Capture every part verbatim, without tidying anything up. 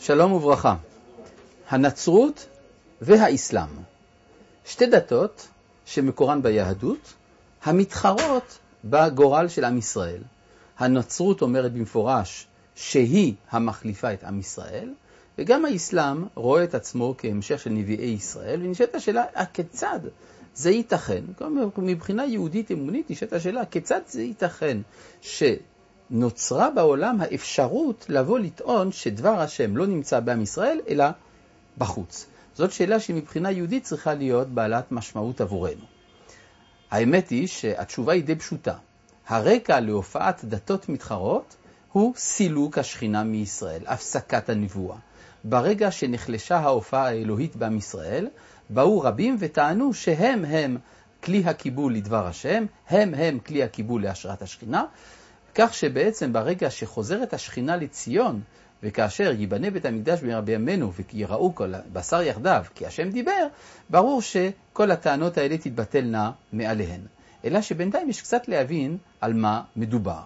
שלום וברכה. הנצרות והאסלאם, שתי דתות שמקורן ביהדות, המתחרות בגורל של עם ישראל. הנצרות אומרת במפורש שהיא המחליפה את עם ישראל, וגם האסלאם רואה את עצמו כהמשך של נביאי ישראל, ונשאלת השאלה, כיצד זה ייתכן? מבחינה יהודית אמונית נשאלת השאלה, כיצד זה ייתכן שנוצרה בעולם האפשרות לבוא לטעון שדבר השם לא נמצא בעם ישראל, אלא בחוץ. זאת שאלה שמבחינה יהודית צריכה להיות בעלת משמעות עבורנו. האמת היא שהתשובה היא די פשוטה. הרקע להופעת דתות מתחרות הוא סילוק השכינה מישראל, הפסקת הנבואה. ברגע שנחלשה ההופעה האלוהית בעם ישראל, באו רבים וטענו שהם הם כלי הקיבול לדבר השם, הם הם כלי הקיבול להשראת השכינה, כך שבעצם ברגע שחוזרת השכינה לציון, וכאשר ייבנה בית המקדש בימינו ויראו כל בשר יחדיו כי השם דיבר, ברור שכל הטענות האלה תתבטלנה מעליהן. אלא שבינתיים יש קצת להבין על מה מדובר.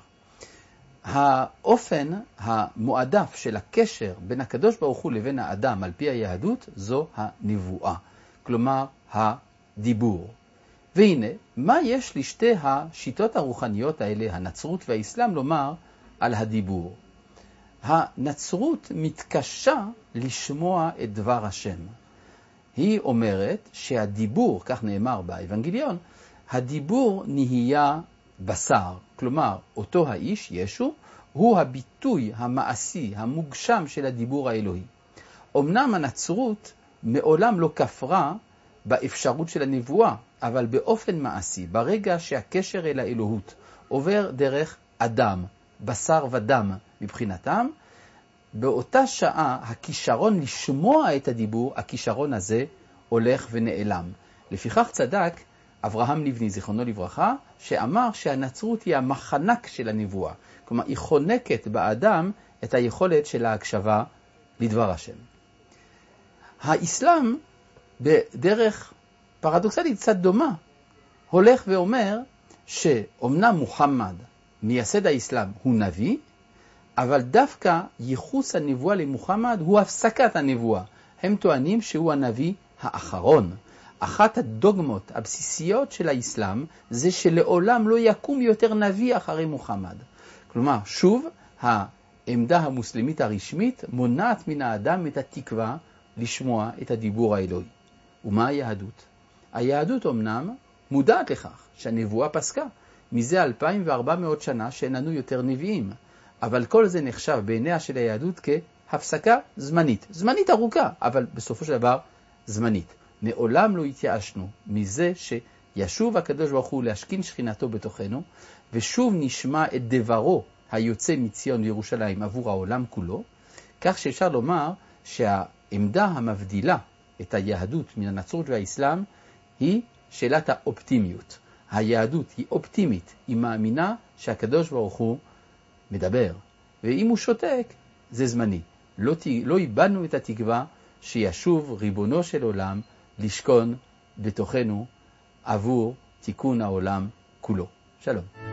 האופן המועדף של הקשר בין הקדוש ברוך הוא לבין האדם על פי היהדות זו הנבואה, כלומר הדיבור. והנה, מה יש לשתי השיטות הרוחניות האלה, הנצרות והאסלאם, לומר על הדיבור? הנצרות מתקשה לשמוע את דבר השם. היא אומרת שהדיבור, כך נאמר באבנגליון, הדיבור נהיה בשר, כלומר אותו האיש, ישו, הוא הביטוי המעשי, המוגשם של הדיבור האלוהי. אמנם הנצרות מעולם לא כפרה באפשרות של הנבואה, אבל באופן מעשי, ברגע שהקשר אל האלוהות עובר דרך אדם, בשר ודם מבחינתם, באותה שעה הכישרון לשמוע את הדיבור, הכישרון הזה הולך ונעלם. לפיכך צדק אברהם לבני, זיכרונו לברכה, שאמר שהנצרות היא המחנק של הנבואה. כלומר, היא חונקת באדם את היכולת של ההקשבה לדבר השם. האסלאם, בדרך פרדוקסלית קצת דומה, הולך ואומר שאומנם מוחמד, מייסד האסלאם, הוא נביא, אבל דווקא ייחוס הנבואה למוחמד הוא הפסקת הנבואה. הם טוענים שהוא הנביא האחרון. אחת הדוגמות הבסיסיות של האסלאם זה שלעולם לא יקום יותר נביא אחרי מוחמד. כלומר, שוב, העמדה המוסלמית הרשמית מונעת מן האדם את התקווה לשמוע את הדיבור האלוהי. ומה היהדות? היהדות אמנם מודעת לכך שהנבואה פסקה. מזה אלפיים וארבע מאות שנה שאין לנו יותר נביאים. אבל כל זה נחשב בעיניה של היהדות כהפסקה זמנית. זמנית ארוכה, אבל בסופו של דבר זמנית. מעולם לא התייאשנו מזה שישוב הקדוש ברוך הוא להשכין שכינתו בתוכנו, ושוב נשמע את דברו היוצא מציון לירושלים עבור העולם כולו, כך שאפשר לומר שהעמדה המבדילה את היהדות מן הנצרות והאסלאם היא שאלת האופטימיות. היהדות היא אופטימית, היא מאמינה שהקדוש ברוך הוא מדבר, ואם הוא שותק זה זמני. לא, לא איבדנו את התקווה שישוב ריבונו של עולם לשכון בתוכנו עבור תיקון העולם כולו. שלום.